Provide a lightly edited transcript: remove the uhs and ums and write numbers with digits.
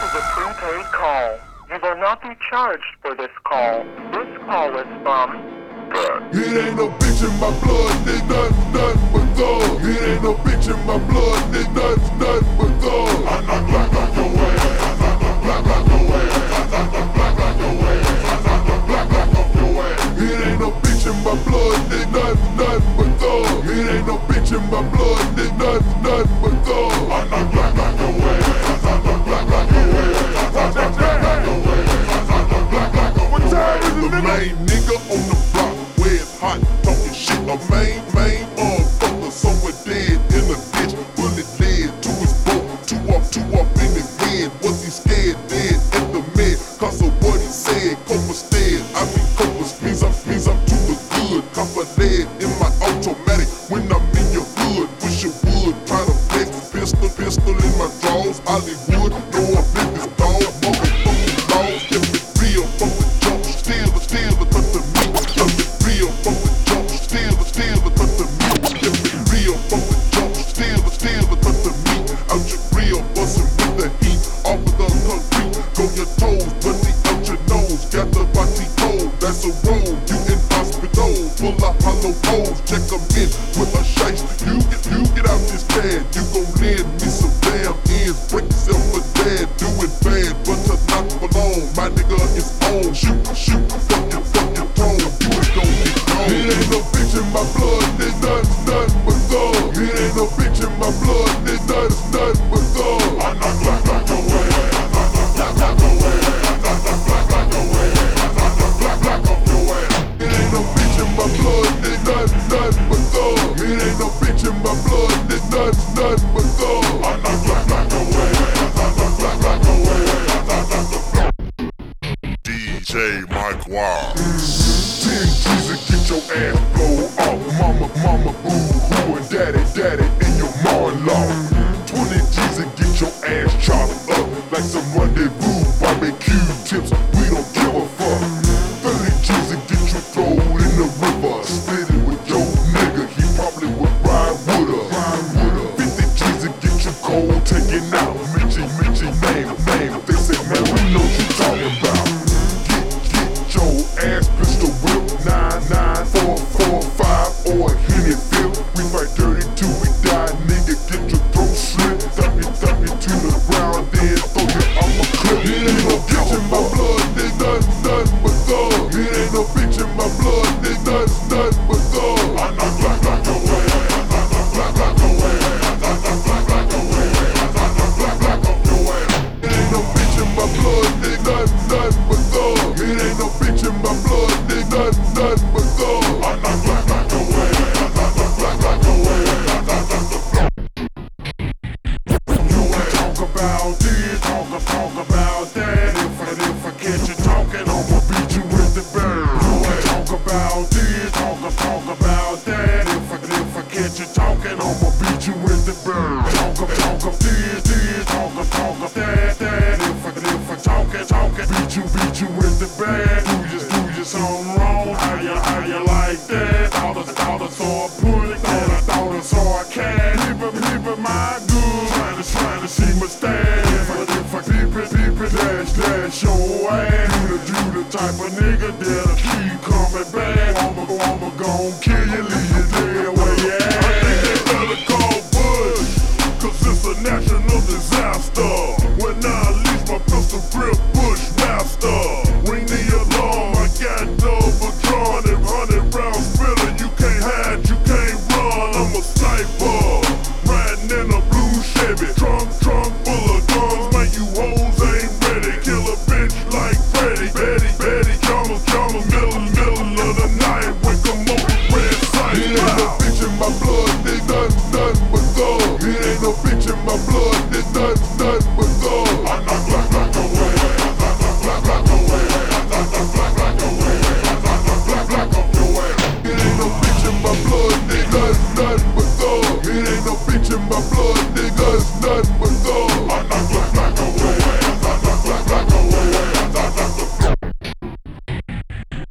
is a prepaid call. You will not be charged for this call. This call is from Thug. It ain't no bitch in my blood, there's nothing but thug. It ain't no bitch in my blood, there's nothing but thug. I knock black like your way, I knock black like your way, I knock black like your way, I knock black like off your way. It ain't no bitch in my blood, there's nothing but thug. It ain't no bitch in my blood, there's nothing but thug. I knock black like your way, I knock black like your way, I knock black like your way, I knock black like your way. What time is it, nigga? The main nigga on the block, where it's hot, talking shit. A main motherfucker, somewhere dead in a ditch. Bullet led to his boat, two up in his head. Was he scared? Dead at the med, cause of what he said. Copa stead, I mean Copa means I'm to the good. Copper lead in my automatic when I'm in your hood. Wish you would try to flex the pistol in my drawers. Hollywood, no business dog, motherfucking dogs. Kept it real from the jump, still the cut to me. Kept it real from the jump, still the cut to me. Kept it real from the jump, still the cut to me. Out your grill, bustin' with the heat, off of the concrete. Go your toes, bloody out your nose. Got the body cold, that's a road. You in hospital, full of hollow holes. Check them in with a shice. You get out this bad, you gon' lend me some damn ends. Break yourself for dad, doing bad, but to knock alone. My nigga is on, shoot, fucking tone. You ain't gon' get gone. It ain't no bitch in my blood, there's nothing but thug. It ain't no bitch in my blood, there's nothing but thug. I knock black like your way, I knock black like your way, I knock black like your way, I knock black like off your way. It ain't no bitch in my blood, there's nothing but thug. It ain't no bitch in my blood, there's nothing but thug. I knock black like your way, I knock black like your way, I knock DJ Mike Wild. 10 G's and get your ass blow off. Mama boo-hoo and daddy in your law. 20 G's and get your ass chopped up like some rendezvous barbecue tips. We don't give a fuck. 30 G's and get you thrown in the river. Split it with your nigga, he probably would ride with her. 50 G's and get you cold taken out. Mitchie, name. They say, man, we know what you talking about. Get your ass pistol whip. 99445 or a Henny Phil. We fight dirty till we die, nigga. Get your throat slit. Thump it to the ground, then throw you off a cliff. It ain't no bitch in my blood, there's nothing but thug. It ain't no bitch in my blood, there's nothing but thug. I knock black like your way, I knock black like your way, I knock black like your way, I knock black like off your way. It ain't no bitch in my blood, there's nothing but thug. It ain't no bitch in my blood, there's nothing but thug. I knock black like your way, I knock black like your way, I knock the flow. You ain't talk about this, talk about that. If I catch you talking, I'ma beat you with the bird. You ain't talk about this, talk about that. If I catch you talking, I'ma beat you with the bird. Talk of this, talk of that. If I talking, beat you with the bad. Do you something wrong? How you like that? Thought I saw a pulley, thought I saw a cat. Leave it my good, trying to see my stash. If I peep it, dash your ass. You the type of nigga that'll keep coming back. I'ma gon' kill you, leave you dead where you at. I think they better call Bush, cause it's a national disaster. When I leave my pistol grip Bushmaster. Ring the alarm, I got double drawn and 100 round spitter. You can't hide, you can't run, I'm a sniper. Riding in a blue Chevy, trunk full of guns. Man, you hoes ain't ready. Kill a bitch like Freddy. Betty, Jama, middle of the night. Wake 'em up with red sights. It ain't no bitch in my blood, nigga.